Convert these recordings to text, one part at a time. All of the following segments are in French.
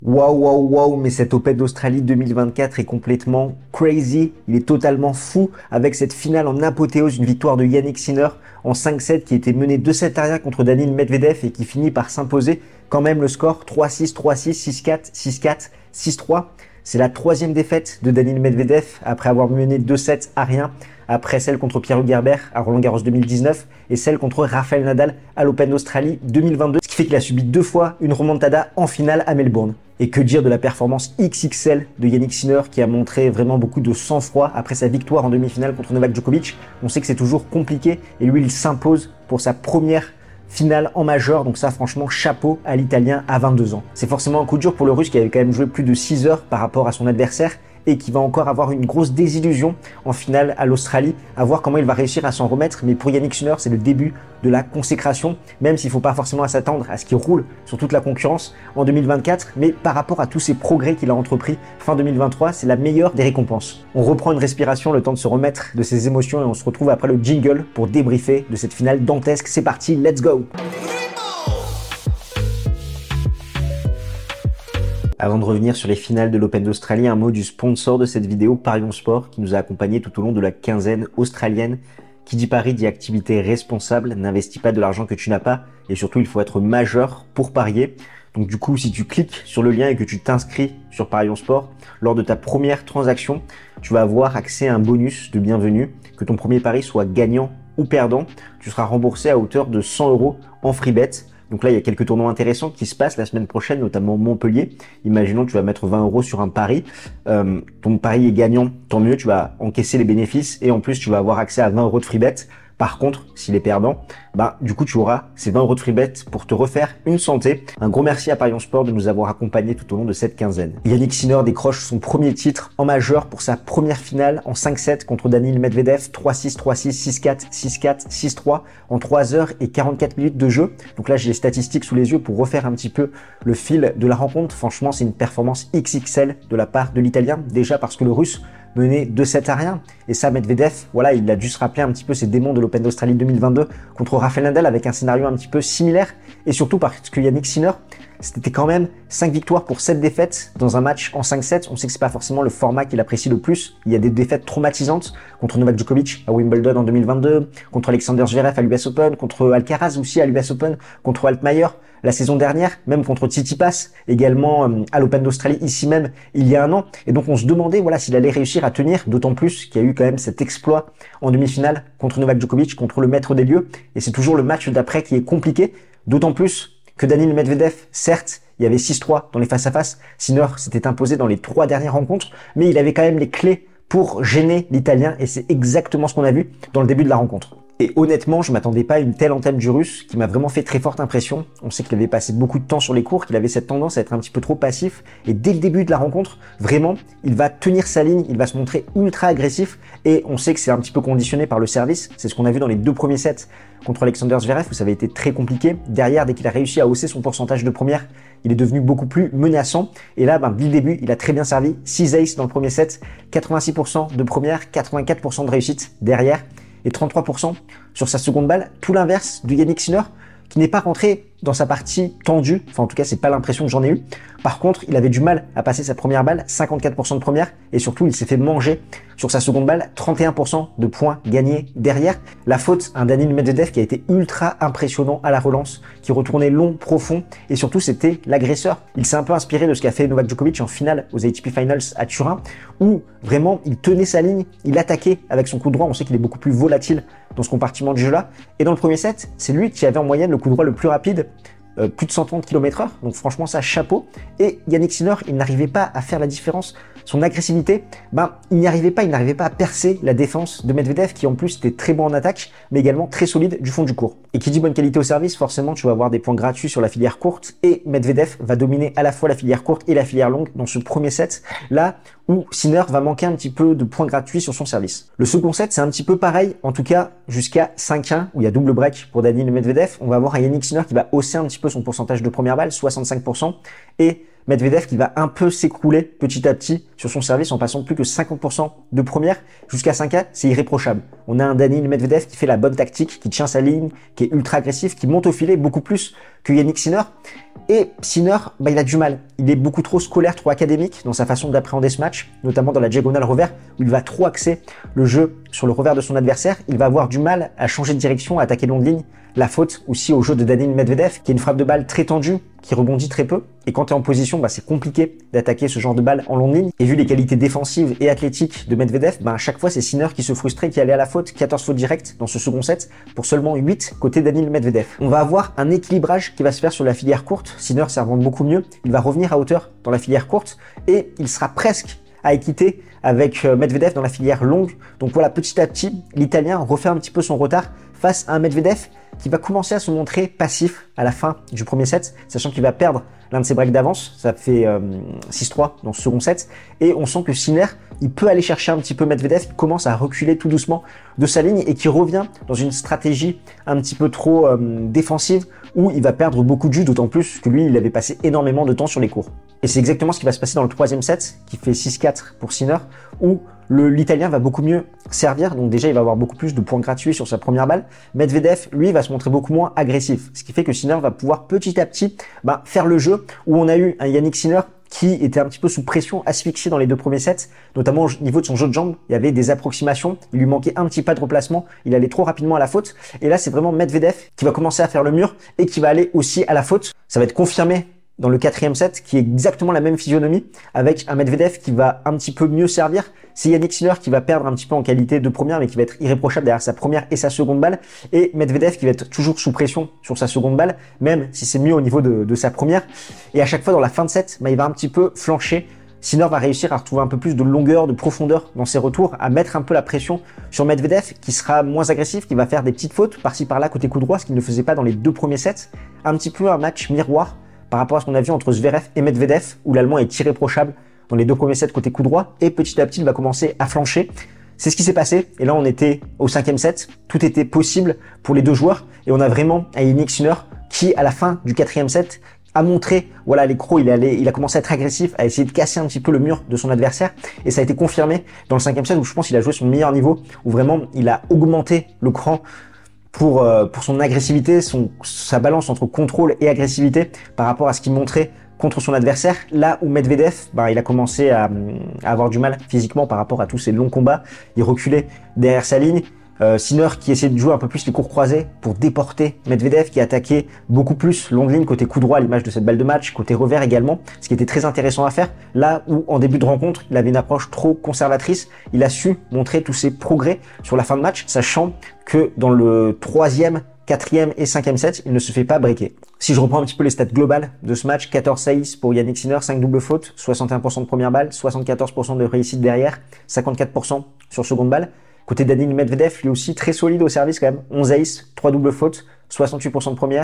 Waouh, waouh, waouh, mais cet Open d'Australie 2024 est complètement crazy. Il est totalement fou avec cette finale en apothéose, une victoire de Yannick Sinner en 5-7 qui était mené 2-7 à rien contre Daniil Medvedev et qui finit par s'imposer quand même le score 3-6, 3-6, 6-4, 6-4, 6-3. C'est la troisième défaite de Daniil Medvedev après avoir mené 2-7 à rien, après celle contre Pierre-Hugues Herbert à Roland-Garros 2019 et celle contre Rafael Nadal à l'Open d'Australie 2022, ce qui fait qu'il a subi deux fois une remontada en finale à Melbourne. Et que dire de la performance XXL de Yannick Sinner qui a montré vraiment beaucoup de sang-froid après sa victoire en demi-finale contre Novak Djokovic. On sait que c'est toujours compliqué et lui il s'impose pour sa première finale en majeur, donc ça franchement chapeau à l'Italien à 22 ans. C'est forcément un coup dur pour le Russe qui avait quand même joué plus de 6 heures par rapport à son adversaire et qui va encore avoir une grosse désillusion en finale à l'Australie, à voir comment il va réussir à s'en remettre. Mais pour Yannick Sinner, c'est le début de la consécration, même s'il ne faut pas forcément s'attendre à ce qu'il roule sur toute la concurrence en 2024. Mais par rapport à tous ces progrès qu'il a entrepris fin 2023, c'est la meilleure des récompenses. On reprend une respiration, le temps de se remettre de ses émotions et on se retrouve après le jingle pour débriefer de cette finale dantesque. C'est parti, let's go! Avant de revenir sur les finales de l'Open d'Australie, un mot du sponsor de cette vidéo, Parions Sport, qui nous a accompagnés tout au long de la quinzaine australienne. Qui dit pari dit activité responsable, n'investis pas de l'argent que tu n'as pas, et surtout il faut être majeur pour parier. Donc du coup, si tu cliques sur le lien et que tu t'inscris sur Parions Sport, lors de ta première transaction, tu vas avoir accès à un bonus de bienvenue, que ton premier pari soit gagnant ou perdant. Tu seras remboursé à hauteur de 100 € en free bet. Donc là, il y a quelques tournois intéressants qui se passent la semaine prochaine, notamment Montpellier. Imaginons que tu vas mettre 20 € sur un pari. Ton pari est gagnant, tant mieux, tu vas encaisser les bénéfices et en plus, tu vas avoir accès à 20 € de free bet. Par contre, s'il est perdant, du coup, tu auras ces 20 € de free bet pour te refaire une santé. Un gros merci à Parions Sport de nous avoir accompagnés tout au long de cette quinzaine. Yannick Sinner décroche son premier titre en majeur pour sa première finale en 5-7 contre Daniil Medvedev, 3-6, 3-6, 6-4, 6-4, 6-3 en 3 heures et 44 minutes de jeu. Donc là, j'ai les statistiques sous les yeux pour refaire un petit peu le fil de la rencontre. Franchement, c'est une performance XXL de la part de l'Italien, déjà parce que le Russe mené 2-7 à rien. Et ça, Medvedev, voilà, il a dû se rappeler un petit peu ses démons de l'Open d'Australie 2022 contre Rafael Nadal avec un scénario un petit peu similaire. Et surtout parce que Yannick Sinner, c'était quand même 5 victoires pour 7 défaites dans un match en 5-7. On sait que c'est pas forcément le format qu'il apprécie le plus. Il y a des défaites traumatisantes contre Novak Djokovic à Wimbledon en 2022, contre Alexander Zverev à l'US Open, contre Alcaraz aussi à l'US Open, contre Altmaier la saison dernière, même contre Tsitsipas, également à l'Open d'Australie ici même il y a un an. Et donc on se demandait voilà s'il allait réussir à tenir, d'autant plus qu'il y a eu quand même cet exploit en demi-finale contre Novak Djokovic, contre le maître des lieux. Et c'est toujours le match d'après qui est compliqué, d'autant plus que Daniil Medvedev, certes, il y avait 6-3 dans les face-à-face. Sinner s'était imposé dans les 3 dernières rencontres, mais il avait quand même les clés pour gêner l'Italien et c'est exactement ce qu'on a vu dans le début de la rencontre. Et honnêtement, je m'attendais pas à une telle entame du Russe qui m'a vraiment fait très forte impression. On sait qu'il avait passé beaucoup de temps sur les cours, qu'il avait cette tendance à être un petit peu trop passif. Et dès le début de la rencontre, vraiment, il va tenir sa ligne, il va se montrer ultra agressif. Et on sait que c'est un petit peu conditionné par le service. C'est ce qu'on a vu dans les 2 premiers sets contre Alexander Zverev où ça avait été très compliqué. Derrière, dès qu'il a réussi à hausser son pourcentage de première, il est devenu beaucoup plus menaçant. Et là, dès le début, il a très bien servi. 6 aces dans le premier set, 86% de première, 84% de réussite derrière et 33% sur sa seconde balle. Tout l'inverse de Yannick Sinner qui n'est pas rentré dans sa partie tendue. Enfin, en tout cas, c'est pas l'impression que j'en ai eu. Par contre, il avait du mal à passer sa première balle, 54% de première, et surtout, il s'est fait manger sur sa seconde balle, 31% de points gagnés derrière. La faute, un Daniil Medvedev qui a été ultra impressionnant à la relance, qui retournait long, profond, et surtout, c'était l'agresseur. Il s'est un peu inspiré de ce qu'a fait Novak Djokovic en finale aux ATP Finals à Turin, où vraiment, il tenait sa ligne, il attaquait avec son coup droit. On sait qu'il est beaucoup plus volatile dans ce compartiment de jeu-là. Et dans le premier set, c'est lui qui avait en moyenne le coup droit le plus rapide, plus de 130 km/h, donc franchement ça chapeau. Et Yannick Sinner, il n'arrivait pas à faire la différence. Son agressivité, il n'y arrivait pas, à percer la défense de Medvedev qui en plus était très bon en attaque, mais également très solide du fond du court. Et qui dit bonne qualité au service, forcément tu vas avoir des points gratuits sur la filière courte et Medvedev va dominer à la fois la filière courte et la filière longue dans ce premier set, là où Sinner va manquer un petit peu de points gratuits sur son service. Le second set, c'est un petit peu pareil, en tout cas jusqu'à 5-1 où il y a double break pour Daniil Medvedev. On va avoir un Yannick Sinner qui va hausser un petit peu son pourcentage de première balle, 65%, et Medvedev qui va un peu s'écrouler petit à petit sur son service en passant plus que 50% de première jusqu'à 5A, c'est irréprochable. On a un Daniil Medvedev qui fait la bonne tactique, qui tient sa ligne, qui est ultra agressif, qui monte au filet beaucoup plus que Yannick Sinner. Et Sinner, il a du mal. Il est beaucoup trop scolaire, trop académique dans sa façon d'appréhender ce match, notamment dans la diagonale revers, où il va trop axer le jeu sur le revers de son adversaire. Il va avoir du mal à changer de direction, à attaquer longue ligne. La faute aussi au jeu de Daniil Medvedev, qui est une frappe de balle très tendue, qui rebondit très peu. Et quand tu es en position, c'est compliqué d'attaquer ce genre de balle en longue ligne. Et vu les qualités défensives et athlétiques de Medvedev, à chaque fois, c'est Sinner qui se frustrait, qui allait à la faute. 14 fautes directes dans ce second set pour seulement 8 côté Daniil Medvedev. On va avoir un équilibrage qui va se faire sur la filière courte. Sinner servant beaucoup mieux. Il va revenir à hauteur dans la filière courte et il sera presque à équité avec Medvedev dans la filière longue. Donc voilà, petit à petit, l'Italien refait un petit peu son retard face à un Medvedev qui va commencer à se montrer passif à la fin du premier set, sachant qu'il va perdre l'un de ses breaks d'avance. Ça fait 6-3 dans ce second set. Et on sent que Sinner, il peut aller chercher un petit peu Medvedev, qui commence à reculer tout doucement de sa ligne et qui revient dans une stratégie un petit peu trop défensive où il va perdre beaucoup de jus, d'autant plus que lui, il avait passé énormément de temps sur les cours. Et c'est exactement ce qui va se passer dans le troisième set, qui fait 6-4 pour Sinner, où l'Italien va beaucoup mieux servir. Donc déjà, il va avoir beaucoup plus de points gratuits sur sa première balle. Medvedev, lui, va se montrer beaucoup moins agressif. Ce qui fait que Sinner va pouvoir petit à petit faire le jeu, où on a eu un Yannick Sinner qui était un petit peu sous pression, asphyxié dans les deux premiers sets, notamment au niveau de son jeu de jambes. Il y avait des approximations, il lui manquait un petit pas de replacement, il allait trop rapidement à la faute. Et là, c'est vraiment Medvedev qui va commencer à faire le mur et qui va aller aussi à la faute. Ça va être confirmé dans le quatrième set, qui est exactement la même physionomie, avec un Medvedev qui va un petit peu mieux servir. C'est Yannick Sinner qui va perdre un petit peu en qualité de première, mais qui va être irréprochable derrière sa première et sa seconde balle. Et Medvedev qui va être toujours sous pression sur sa seconde balle, même si c'est mieux au niveau de sa première. Et à chaque fois dans la fin de set, il va un petit peu flancher. Sinner va réussir à retrouver un peu plus de longueur, de profondeur dans ses retours, à mettre un peu la pression sur Medvedev, qui sera moins agressif, qui va faire des petites fautes par-ci par-là côté coup droit, ce qu'il ne faisait pas dans les deux premiers sets. Un petit peu un match miroir par rapport à ce qu'on a vu entre Zverev et Medvedev, où l'Allemand est irréprochable dans les deux premiers sets côté coup droit, et petit à petit, il va commencer à flancher. C'est ce qui s'est passé, et là on était au cinquième set, tout était possible pour les deux joueurs, et on a vraiment un Yannick Sinner qui, à la fin du quatrième set, a montré, voilà, les crocs, il a commencé à être agressif, à essayer de casser un petit peu le mur de son adversaire, et ça a été confirmé dans le cinquième set, où je pense qu'il a joué son meilleur niveau, où vraiment il a augmenté le cran pour son agressivité, sa balance entre contrôle et agressivité par rapport à ce qu'il montrait contre son adversaire. Là où Medvedev, il a commencé à avoir du mal physiquement par rapport à tous ces longs combats. Il reculait derrière sa ligne. Sinner qui essayait de jouer un peu plus les cours croisés pour déporter Medvedev, qui attaquait beaucoup plus longue ligne côté coup droit à l'image de cette balle de match, côté revers également, ce qui était très intéressant à faire. Là où en début de rencontre, il avait une approche trop conservatrice, il a su montrer tous ses progrès sur la fin de match, sachant que dans le troisième, quatrième et cinquième set, il ne se fait pas breaker. Si je reprends un petit peu les stats globales de ce match, 14 saves pour Yannick Sinner, 5 doubles fautes, 61% de première balle, 74% de réussite derrière, 54% sur seconde balle. Côté Daniil Medvedev, lui aussi très solide au service quand même, 11 aces, 3 doubles fautes, 68% de première,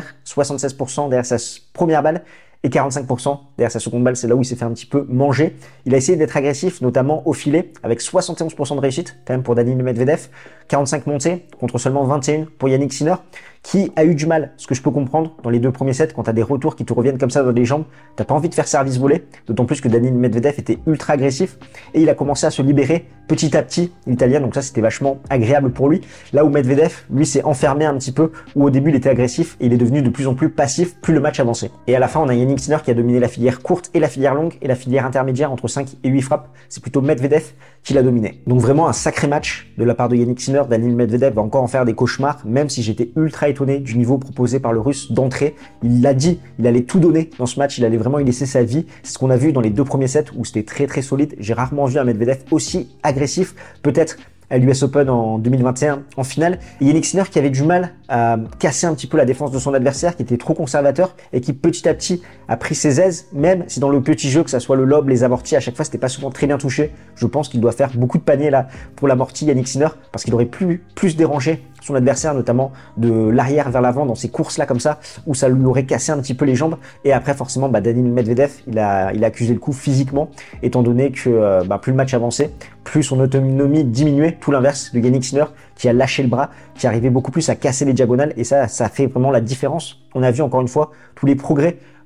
76% derrière sa première balle et 45% derrière sa seconde balle. C'est là où il s'est fait un petit peu manger. Il a essayé d'être agressif, notamment au filet, avec 71% de réussite quand même pour Daniil Medvedev, 45 montées contre seulement 21 pour Yannick Sinner, qui a eu du mal, ce que je peux comprendre dans les deux premiers sets, quand tu as des retours qui te reviennent comme ça dans les jambes, t'as pas envie de faire service volé, d'autant plus que Daniil Medvedev était ultra agressif et il a commencé à se libérer petit à petit, l'Italien, donc ça c'était vachement agréable pour lui. Là où Medvedev, lui, s'est enfermé un petit peu, où au début il était agressif et il est devenu de plus en plus passif, plus le match avançait. Et à la fin, on a Yannick Sinner qui a dominé la filière courte et la filière longue et la filière intermédiaire entre 5 et 8 frappes. C'est plutôt Medvedev qui l'a dominé. Donc vraiment un sacré match de la part de Yannick Sinner. Daniil Medvedev va encore en faire des cauchemars, même si j'étais ultra étonné du niveau proposé par le Russe d'entrée. Il l'a dit, il allait tout donner dans ce match, il allait vraiment y laisser sa vie. C'est ce qu'on a vu dans les deux premiers sets où c'était très très solide. J'ai rarement vu un Medvedev aussi agressif, peut-être à l'US Open en 2021 en finale. Et Yannick Sinner qui avait du mal à casser un petit peu la défense de son adversaire, qui était trop conservateur et qui petit à petit a pris ses aises, même si dans le petit jeu, que ça soit le lob, les amortis, à chaque fois c'était pas souvent très bien touché. Je pense qu'il doit faire beaucoup de paniers là pour l'amorti Yannick Sinner, parce qu'il aurait plus dérangé son adversaire, notamment de l'arrière vers l'avant dans ces courses là comme ça, où ça lui aurait cassé un petit peu les jambes. Et après forcément Daniil Medvedev il a accusé le coup physiquement, étant donné que plus le match avançait, plus son autonomie diminuait, tout l'inverse de Yannick Sinner qui a lâché le bras, qui arrivait beaucoup plus à casser les diagonales, et ça fait vraiment la différence. On a vu encore une fois tous les progrès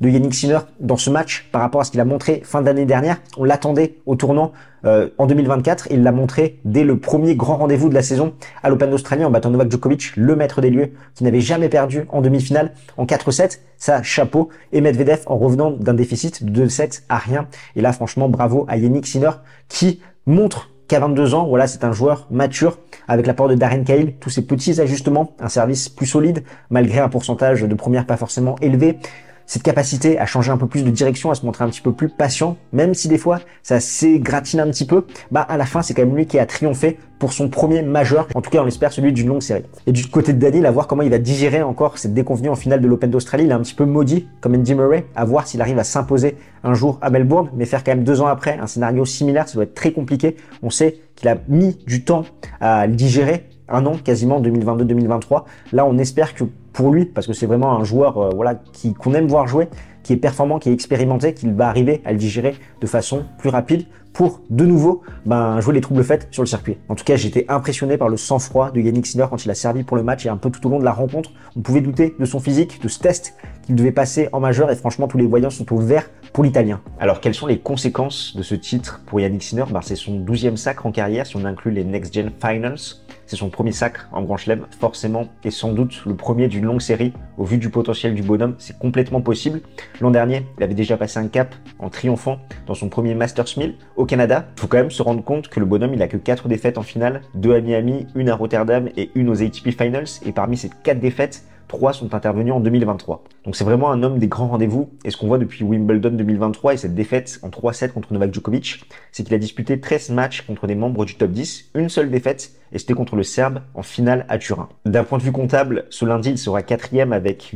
de Yannick Sinner dans ce match par rapport à ce qu'il a montré fin d'année dernière. On l'attendait au tournant en 2024 et il l'a montré dès le premier grand rendez-vous de la saison à l'Open d'Australie en battant Novak Djokovic, le maître des lieux, qui n'avait jamais perdu en demi-finale en 4-7. Ça, chapeau. Et Medvedev en revenant d'un déficit de 2-7 à rien. Et là, franchement, bravo à Yannick Sinner qui montre qu'à 22 ans, voilà, c'est un joueur mature avec l'apport de Darren Cahill, tous ces petits ajustements, un service plus solide malgré un pourcentage de première pas forcément élevé. Cette capacité à changer un peu plus de direction, à se montrer un petit peu plus patient, même si des fois ça s'égratine un petit peu, bah à la fin c'est quand même lui qui a triomphé pour son premier majeur, en tout cas on l'espère celui d'une longue série. Et du côté de Daniil, à voir comment il va digérer encore cette déconvenue en finale de l'Open d'Australie, il est un petit peu maudit comme Andy Murray, à voir s'il arrive à s'imposer un jour à Melbourne, mais faire quand même 2 ans après un scénario similaire, ça doit être très compliqué. On sait qu'il a mis du temps à le digérer, 1 an quasiment, 2022-2023. Là on espère que pour lui, parce que c'est vraiment un joueur voilà, qu'on aime voir jouer, qui est performant, qui est expérimenté, qu'il va arriver à le digérer de façon plus rapide pour de nouveau jouer les troubles faits sur le circuit. En tout cas, j'étais impressionné par le sang-froid de Yannick Sinner quand il a servi pour le match et un peu tout au long de la rencontre. On pouvait douter de son physique, de ce test qu'il devait passer en majeur et franchement, tous les voyants sont au vert pour l'Italien. Alors, quelles sont les conséquences de ce titre pour Yannick Sinner? C'est son 12e sacre en carrière si on inclut les Next Gen Finals. C'est son premier sacre en Grand Chelem, forcément, et sans doute le premier d'une longue série. Au vu du potentiel du bonhomme, c'est complètement possible. L'an dernier, il avait déjà passé un cap en triomphant dans son premier Masters 1000 au Canada. Il faut quand même se rendre compte que le bonhomme, il a que 4 défaites en finale, 2 à Miami, 1 à Rotterdam et 1 aux ATP Finals. Et parmi ces 4 défaites, 3 sont intervenus en 2023. Donc c'est vraiment un homme des grands rendez-vous. Et ce qu'on voit depuis Wimbledon 2023 et cette défaite en 3-7 contre Novak Djokovic, c'est qu'il a disputé 13 matchs contre des membres du top 10, une seule défaite, et c'était contre le Serbe en finale à Turin. D'un point de vue comptable, ce lundi, il sera 4e avec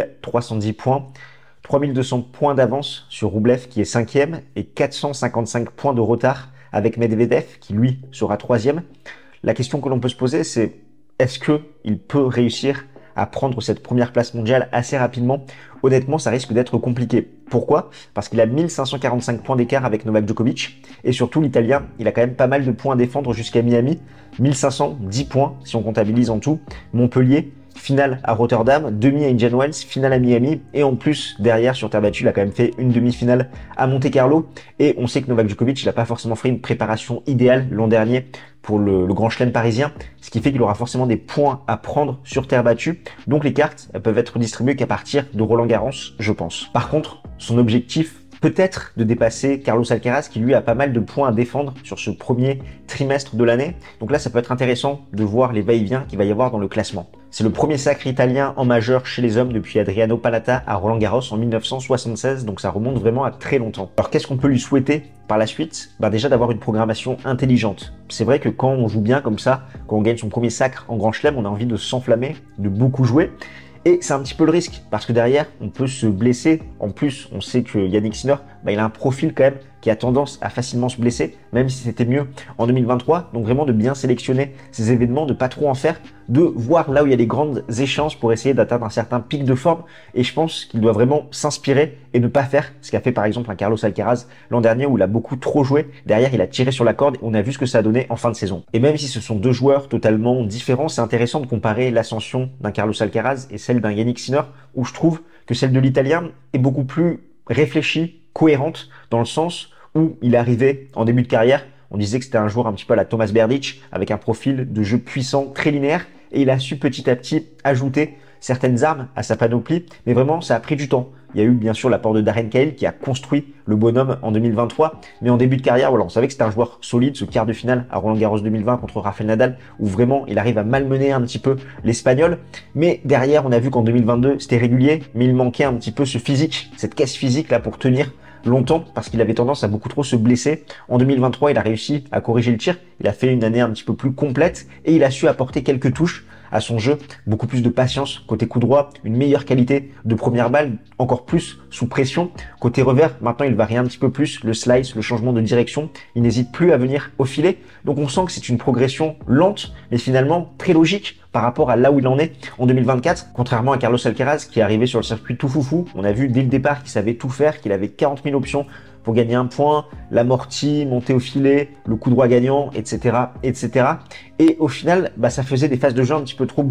8310 points, 3200 points d'avance sur Rublev qui est 5e et 455 points de retard avec Medvedev qui lui sera 3e. La question que l'on peut se poser, c'est est-ce qu'il peut réussir à prendre cette première place mondiale assez rapidement? Honnêtement, ça risque d'être compliqué. Pourquoi? Parce qu'il a 1545 points d'écart avec Novak Djokovic et surtout l'Italien, il a quand même pas mal de points à défendre jusqu'à Miami. 1510 points si on comptabilise en tout. Montpellier, finale à Rotterdam, demi à Indian Wells, finale à Miami et en plus derrière sur terre battue, il a quand même fait une demi-finale à Monte Carlo et on sait que Novak Djokovic, il n'a pas forcément fait une préparation idéale l'an dernier pour le Grand Chelem parisien, ce qui fait qu'il aura forcément des points à prendre sur terre battue. Donc les cartes, elles peuvent être distribuées qu'à partir de Roland-Garros, je pense. Par contre, son objectif peut-être de dépasser Carlos Alcaraz qui lui a pas mal de points à défendre sur ce premier trimestre de l'année. Donc là, ça peut être intéressant de voir les va-et-vient qu'il va y avoir dans le classement. C'est le premier sacre italien en majeur chez les hommes depuis Adriano Palatta à Roland-Garros en 1976, donc ça remonte vraiment à très longtemps. Alors qu'est-ce qu'on peut lui souhaiter par la suite? Déjà d'avoir une programmation intelligente. C'est vrai que quand on joue bien comme ça, quand on gagne son premier sacre en Grand Chelem, on a envie de s'enflammer, de beaucoup jouer. Et c'est un petit peu le risque, parce que derrière, on peut se blesser. En plus, on sait que Yannick Sinner, il a un profil quand même qui a tendance à facilement se blesser, même si c'était mieux en 2023. Donc vraiment de bien sélectionner ces événements, de pas trop en faire, de voir là où il y a des grandes échéances pour essayer d'atteindre un certain pic de forme. Et je pense qu'il doit vraiment s'inspirer et ne pas faire ce qu'a fait par exemple un Carlos Alcaraz l'an dernier où il a beaucoup trop joué. Derrière, il a tiré sur la corde et on a vu ce que ça a donné en fin de saison. Et même si ce sont deux joueurs totalement différents, c'est intéressant de comparer l'ascension d'un Carlos Alcaraz et celle d'un Yannick Sinner, où je trouve que celle de l'Italien est beaucoup plus réfléchie, cohérente, dans le sens où il est arrivé en début de carrière. On disait que c'était un joueur un petit peu à la Thomas Berdych, avec un profil de jeu puissant, très linéaire, et il a su petit à petit ajouter certaines armes à sa panoplie, mais vraiment ça a pris du temps. Il y a eu bien sûr l'apport de Darren Cahill qui a construit le bonhomme en 2023, mais en début de carrière, voilà, on savait que c'était un joueur solide, ce quart de finale à Roland-Garros 2020 contre Rafael Nadal, où vraiment il arrive à malmener un petit peu l'Espagnol, mais derrière on a vu qu'en 2022 c'était régulier, mais il manquait un petit peu ce physique, cette caisse physique là pour tenir longtemps parce qu'il avait tendance à beaucoup trop se blesser. En 2023, il a réussi à corriger le tir. Il a fait une année un petit peu plus complète et il a su apporter quelques touches à son jeu, beaucoup plus de patience côté coup droit, une meilleure qualité de première balle, encore plus sous pression. Côté revers, maintenant il varie un petit peu plus, le slice, le changement de direction, il n'hésite plus à venir au filet. Donc on sent que c'est une progression lente, mais finalement très logique par rapport à là où il en est en 2024, contrairement à Carlos Alcaraz qui est arrivé sur le circuit tout foufou. On a vu dès le départ qu'il savait tout faire, qu'il avait 40 000 options pour gagner un point, l'amorti, monter au filet, le coup droit gagnant, etc., etc. Et au final, ça faisait des phases de jeu un petit peu trop brouillon.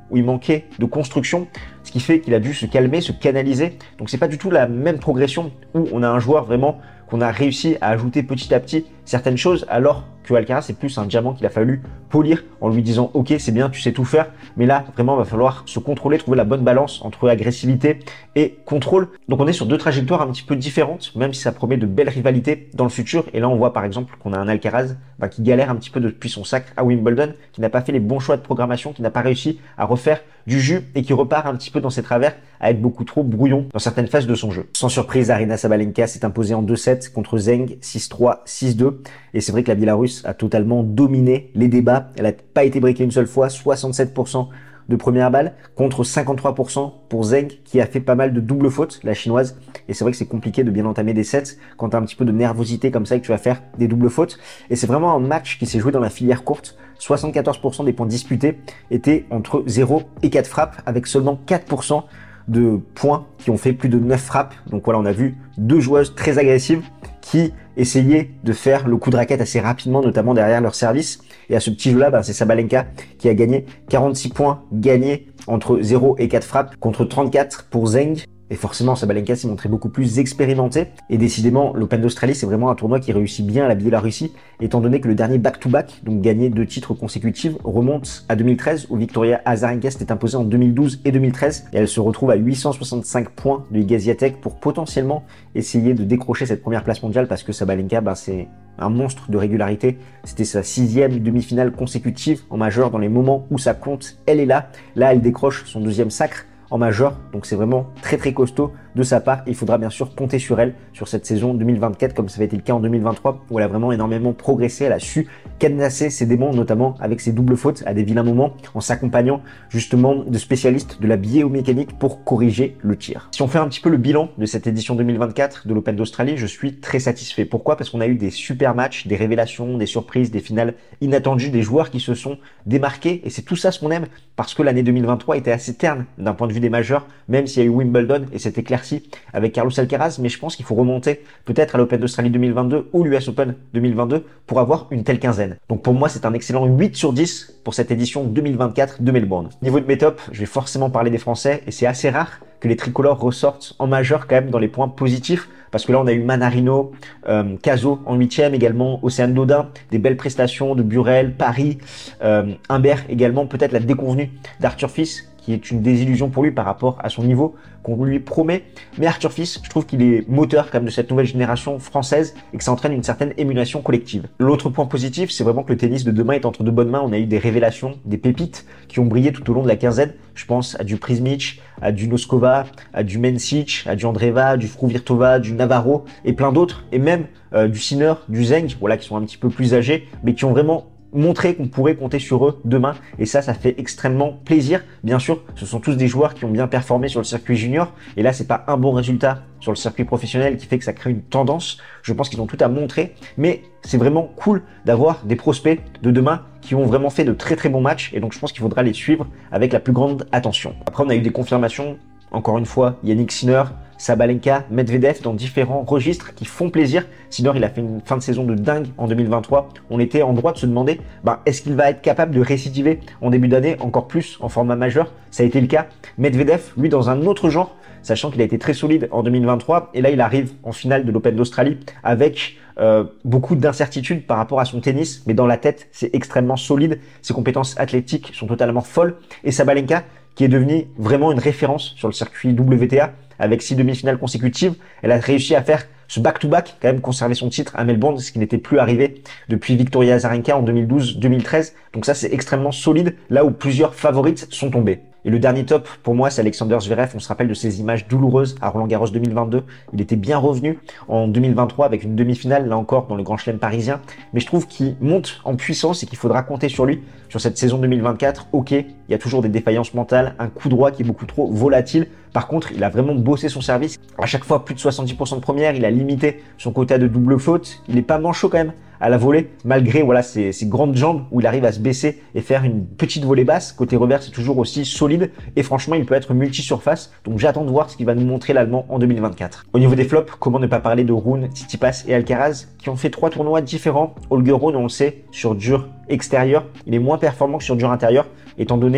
où il manquait de construction, ce qui fait qu'il a dû se calmer, se canaliser. Donc c'est pas du tout la même progression où on a un joueur vraiment qu'on a réussi à ajouter petit à petit certaines choses, alors que Alcaraz c'est plus un diamant qu'il a fallu polir en lui disant ok c'est bien, tu sais tout faire, mais là vraiment il va falloir se contrôler, trouver la bonne balance entre agressivité et contrôle. Donc on est sur deux trajectoires un petit peu différentes, même si ça promet de belles rivalités dans le futur. Et là on voit par exemple qu'on a un Alcaraz qui galère un petit peu depuis son sacre à Wimbledon, qui n'a pas fait les bons choix de programmation, qui n'a pas réussi à refaire du jus et qui repart un petit peu dans ses travers à être beaucoup trop brouillon dans certaines phases de son jeu. Sans surprise, Aryna Sabalenka s'est imposée en 2-7 contre Zheng 6-3, 6-2. Et c'est vrai que la Biélorusse a totalement dominé les débats. Elle n'a pas été breakée une seule fois, 67% de première balle contre 53% pour Zheng qui a fait pas mal de doubles fautes, la chinoise. Et c'est vrai que c'est compliqué de bien entamer des sets quand tu as un petit peu de nervosité comme ça et que tu vas faire des doubles fautes. Et c'est vraiment un match qui s'est joué dans la filière courte. 74% des points disputés étaient entre 0 et 4 frappes avec seulement 4% de points qui ont fait plus de 9 frappes. Donc voilà, on a vu deux joueuses très agressives qui essayaient de faire le coup de raquette assez rapidement, notamment derrière leur service. Et à ce petit jeu-là, c'est Sabalenka qui a gagné 46 points gagnés entre 0 et 4 frappes contre 34 pour Zheng. Et forcément, Sabalenka s'est montré beaucoup plus expérimenté. Et décidément, l'Open d'Australie, c'est vraiment un tournoi qui réussit bien à la Biélorussie, étant donné que le dernier back-to-back, donc gagné 2 titres consécutifs, remonte à 2013, où Victoria Azarenka s'était imposée en 2012 et 2013. Et elle se retrouve à 865 points de Iga Swiatek pour potentiellement essayer de décrocher cette première place mondiale, parce que Sabalenka, c'est un monstre de régularité. C'était sa 6e demi-finale consécutive en majeur. Dans les moments où ça compte, elle est là. Là, elle décroche son 2e sacre en majeur, donc c'est vraiment très très costaud de sa part. Il faudra bien sûr compter sur elle sur cette saison 2024 comme ça avait été le cas en 2023 où elle a vraiment énormément progressé. Elle a su cadenasser ses démons, notamment avec ses doubles fautes à des vilains moments, en s'accompagnant justement de spécialistes de la biomécanique pour corriger le tir. Si on fait un petit peu le bilan de cette édition 2024 de l'Open d'Australie, je suis très satisfait. Pourquoi? Parce qu'on a eu des super matchs, des révélations, des surprises, des finales inattendues, des joueurs qui se sont démarqués, et c'est tout ça ce qu'on aime, parce que l'année 2023 était assez terne d'un point de vue des majeurs, même s'il y a eu Wimbledon et c'est éclairci avec Carlos Alcaraz, mais je pense qu'il faut remonter peut-être à l'Open d'Australie 2022 ou l'US Open 2022 pour avoir une telle quinzaine. Donc pour moi, c'est un excellent 8 sur 10 pour cette édition 2024 de Melbourne. Niveau de mes tops, je vais forcément parler des Français, et c'est assez rare que les tricolores ressortent en majeur quand même dans les points positifs, parce que là on a eu Manarino, Cazot en 8e, également Océane Dodin, des belles prestations de Burel, Paris, Humbert également, peut-être la déconvenue d'Arthur Fils, qui est une désillusion pour lui par rapport à son niveau qu'on lui promet. Mais Arthur Fils, je trouve qu'il est moteur quand même de cette nouvelle génération française et que ça entraîne une certaine émulation collective. L'autre point positif, c'est vraiment que le tennis de demain est entre de bonnes mains. On a eu des révélations, des pépites qui ont brillé tout au long de la quinzaine. Je pense à du Prismic, à du Noskova, à du Mencic, à du Andreeva, du Fruhvirtova, du Navarro et plein d'autres. Et même du Sinner, du Zheng, voilà, qui sont un petit peu plus âgés, mais qui ont vraiment montrer qu'on pourrait compter sur eux demain, et ça fait extrêmement plaisir. Bien sûr, ce sont tous des joueurs qui ont bien performé sur le circuit junior, et là c'est pas un bon résultat sur le circuit professionnel qui fait que ça crée une tendance. Je pense qu'ils ont tout à montrer, mais c'est vraiment cool d'avoir des prospects de demain qui ont vraiment fait de très très bons matchs, et donc je pense qu'il faudra les suivre avec la plus grande attention. Après on a eu des confirmations, encore une fois, Yannick Sinner, Sabalenka, Medvedev dans différents registres qui font plaisir. Sinner, il a fait une fin de saison de dingue en 2023. On était en droit de se demander, est-ce qu'il va être capable de récidiver en début d'année, encore plus en format majeur? Ça a été le cas. Medvedev, lui, dans un autre genre, sachant qu'il a été très solide en 2023. Et là, il arrive en finale de l'Open d'Australie avec beaucoup d'incertitudes par rapport à son tennis. Mais dans la tête, c'est extrêmement solide. Ses compétences athlétiques sont totalement folles. Et Sabalenka, qui est devenue vraiment une référence sur le circuit WTA, avec 6 demi-finales consécutives. Elle a réussi à faire ce back-to-back, quand même conserver son titre à Melbourne, ce qui n'était plus arrivé depuis Victoria Azarenka en 2012-2013. Donc ça, c'est extrêmement solide, là où plusieurs favorites sont tombées. Et le dernier top, pour moi, c'est Alexander Zverev. On se rappelle de ces images douloureuses à Roland-Garros 2022. Il était bien revenu en 2023 avec une demi-finale, là encore, dans le Grand Chelem parisien. Mais je trouve qu'il monte en puissance et qu'il faudra compter sur lui sur cette saison 2024. Ok, il y a toujours des défaillances mentales, un coup droit qui est beaucoup trop volatile. Par contre, il a vraiment bossé son service. À chaque fois, plus de 70% de première. Il a limité son quota de double faute. Il n'est pas manchot quand même à la volée, malgré ses grandes jambes où il arrive à se baisser et faire une petite volée basse. Côté revers, c'est toujours aussi solide et franchement, il peut être multi-surface. Donc j'attends de voir ce qu'il va nous montrer l'Allemand en 2024. Au niveau des flops, comment ne pas parler de Rune, Tsitsipas et Alcaraz qui ont fait 3 tournois différents. Holger Rune, on le sait, sur dur extérieur, il est moins performant que sur dur intérieur, étant donné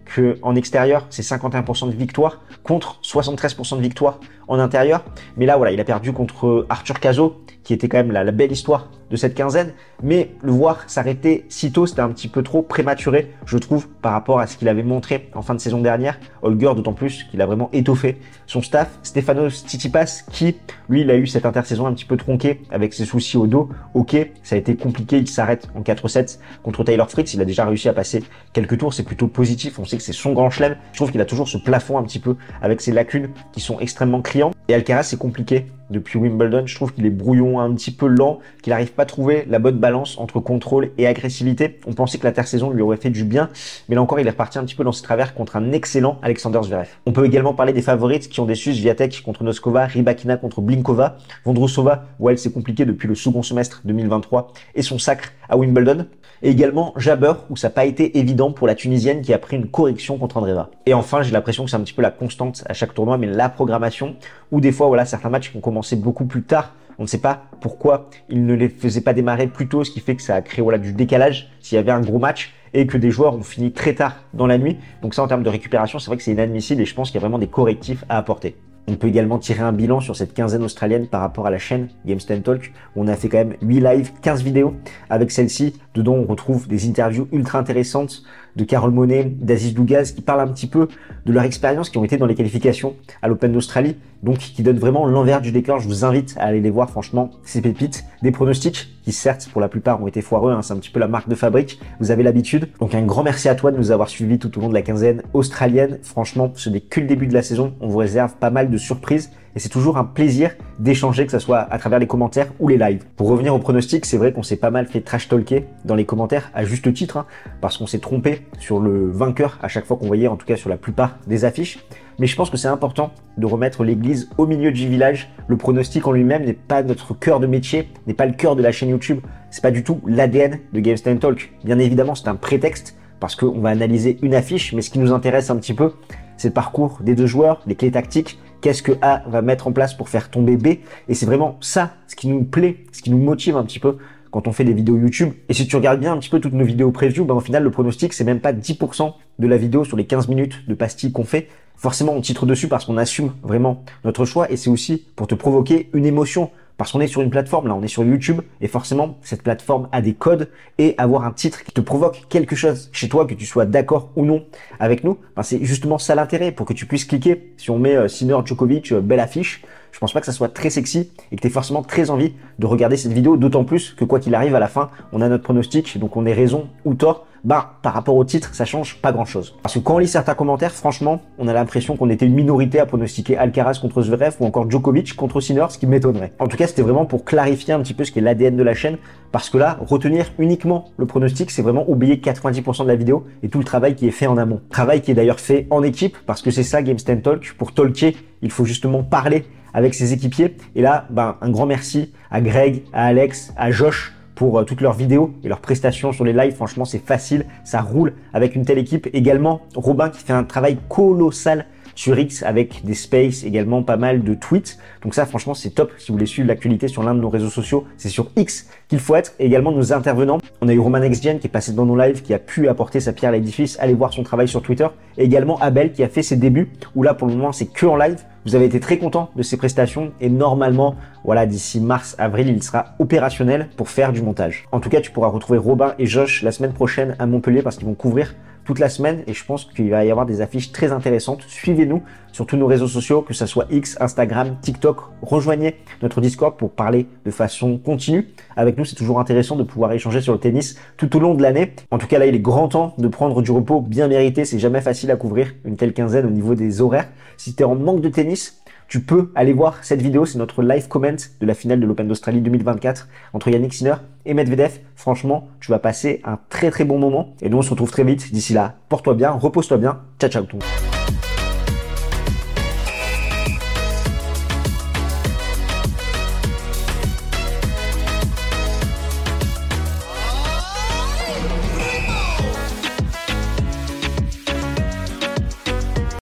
qu'en extérieur, c'est 51% de victoire contre 73% de victoire en intérieur. Mais là, voilà, il a perdu contre Arthur Cazaux, qui était quand même la belle histoire de cette quinzaine. Mais le voir s'arrêter si tôt, c'était un petit peu trop prématuré, je trouve, par rapport à ce qu'il avait montré en fin de saison dernière. Holger, d'autant plus qu'il a vraiment étoffé son staff. Stefanos Tsitsipas, qui, lui, il a eu cette intersaison un petit peu tronquée avec ses soucis au dos. Ok, ça a été compliqué, il s'arrête en 4-7 contre Tyler Fritz. Il a déjà réussi à passer quelques tours, c'est plutôt positif. On sait que c'est son grand chelem. Je trouve qu'il a toujours ce plafond un petit peu avec ses lacunes qui sont extrêmement criantes. Et Alcaraz, c'est compliqué depuis Wimbledon. Je trouve qu'il est brouillon, un petit peu lent, qu'il n'arrive pas à trouver la bonne balance entre contrôle et agressivité. On pensait que l'intersaison lui aurait fait du bien, mais là encore, il est reparti un petit peu dans ses travers contre un excellent Alexander Zverev. On peut également parler des favorites qui ont déçu: Swiatek contre Noskova, Rybakina contre Blinkova, Vondrousova, où elle, c'est compliqué depuis le second semestre 2023 et son sacre à Wimbledon. Et également Jabber, où ça n'a pas été évident pour la Tunisienne qui a pris une correction contre Andreeva. Et enfin, j'ai l'impression que c'est un petit peu la constante à chaque tournoi, mais la programmation, où des fois, voilà, certains matchs qui ont commencé beaucoup plus tard. On ne sait pas pourquoi ils ne les faisaient pas démarrer plus tôt, ce qui fait que ça a créé, voilà, du décalage s'il y avait un gros match et que des joueurs ont fini très tard dans la nuit. Donc ça, en termes de récupération, c'est vrai que c'est inadmissible et je pense qu'il y a vraiment des correctifs à apporter. On peut également tirer un bilan sur cette quinzaine australienne par rapport à la chaîne Games 10 Talk, où on a fait quand même 8 lives, 15 vidéos avec celle-ci. Dedans, on retrouve des interviews ultra intéressantes de Carole Monet, d'Aziz Dougaz, qui parlent un petit peu de leur expérience, qui ont été dans les qualifications à l'Open d'Australie, donc qui donnent vraiment l'envers du décor. Je vous invite à aller les voir, franchement, ces pépites. Des pronostics qui, certes, pour la plupart ont été foireux, hein, c'est un petit peu la marque de fabrique, vous avez l'habitude. Donc un grand merci à toi de nous avoir suivis tout au long de la quinzaine australienne. Franchement, ce n'est que le début de la saison, on vous réserve pas mal de surprises. Et c'est toujours un plaisir d'échanger, que ce soit à travers les commentaires ou les lives. Pour revenir au pronostic, c'est vrai qu'on s'est pas mal fait trash-talker dans les commentaires, à juste titre, hein, parce qu'on s'est trompé sur le vainqueur à chaque fois qu'on voyait, en tout cas sur la plupart des affiches. Mais je pense que c'est important de remettre l'église au milieu du village. Le pronostic en lui-même n'est pas notre cœur de métier, n'est pas le cœur de la chaîne YouTube. C'est pas du tout l'ADN de Games 10 Talk. Bien évidemment, c'est un prétexte parce qu'on va analyser une affiche, mais ce qui nous intéresse un petit peu, c'est le parcours des deux joueurs, les clés tactiques. Qu'est-ce que A va mettre en place pour faire tomber B? Et c'est vraiment ça, ce qui nous plaît, ce qui nous motive un petit peu quand on fait des vidéos YouTube. Et si tu regardes bien un petit peu toutes nos vidéos preview, au final, le pronostic, c'est même pas 10% de la vidéo sur les 15 minutes de pastilles qu'on fait. Forcément, on titre dessus parce qu'on assume vraiment notre choix et c'est aussi pour te provoquer une émotion. Parce qu'on est sur une plateforme, là, on est sur YouTube, et forcément, cette plateforme a des codes, et avoir un titre qui te provoque quelque chose chez toi, que tu sois d'accord ou non avec nous, c'est justement ça l'intérêt, pour que tu puisses cliquer. Si on met Sinner, Djokovic, belle affiche, je pense pas que ça soit très sexy, et que tu aies forcément très envie de regarder cette vidéo, d'autant plus que quoi qu'il arrive, à la fin, on a notre pronostic, donc on ait raison ou tort. Par rapport au titre, ça change pas grand chose. Parce que quand on lit certains commentaires, franchement, on a l'impression qu'on était une minorité à pronostiquer Alcaraz contre Zverev ou encore Djokovic contre Sinner, ce qui m'étonnerait. En tout cas, c'était vraiment pour clarifier un petit peu ce qu'est l'ADN de la chaîne, parce que là, retenir uniquement le pronostic, c'est vraiment oublier 90% de la vidéo et tout le travail qui est fait en amont. Travail qui est d'ailleurs fait en équipe, parce que c'est ça Games 10 Talk. Pour talker, il faut justement parler avec ses équipiers. Et là, un grand merci à Greg, à Alex, à Josh, pour toutes leurs vidéos et leurs prestations sur les lives. Franchement, c'est facile, ça roule avec une telle équipe. Également, Robin qui fait un travail colossal sur X avec des spaces, également pas mal de tweets. Donc ça, franchement, c'est top. Si vous voulez suivre l'actualité sur l'un de nos réseaux sociaux, c'est sur X qu'il faut être. Et également, nos intervenants. On a eu Roman XGen qui est passé dans nos lives, qui a pu apporter sa pierre à l'édifice. Allez voir son travail sur Twitter. Et également Abel qui a fait ses débuts, où là, pour le moment, c'est que en live. Vous avez été très content de ses prestations et normalement, voilà, d'ici mars-avril, il sera opérationnel pour faire du montage. En tout cas, tu pourras retrouver Robin et Josh la semaine prochaine à Montpellier parce qu'ils vont couvrir toute la semaine et je pense qu'il va y avoir des affiches très intéressantes. Suivez-nous sur tous nos réseaux sociaux, que ce soit X, Instagram, TikTok. Rejoignez notre Discord pour parler de façon continue. Avec nous, c'est toujours intéressant de pouvoir échanger sur le tennis tout au long de l'année. En tout cas, là, il est grand temps de prendre du repos bien mérité. C'est jamais facile à couvrir une telle quinzaine au niveau des horaires. Si tu es en manque de tennis, tu peux aller voir cette vidéo, c'est notre live comment de la finale de l'Open d'Australie 2024 entre Yannick Sinner et Medvedev. Franchement, tu vas passer un très très bon moment et nous on se retrouve très vite. D'ici là, porte-toi bien, repose-toi bien. Ciao ciao tout le monde.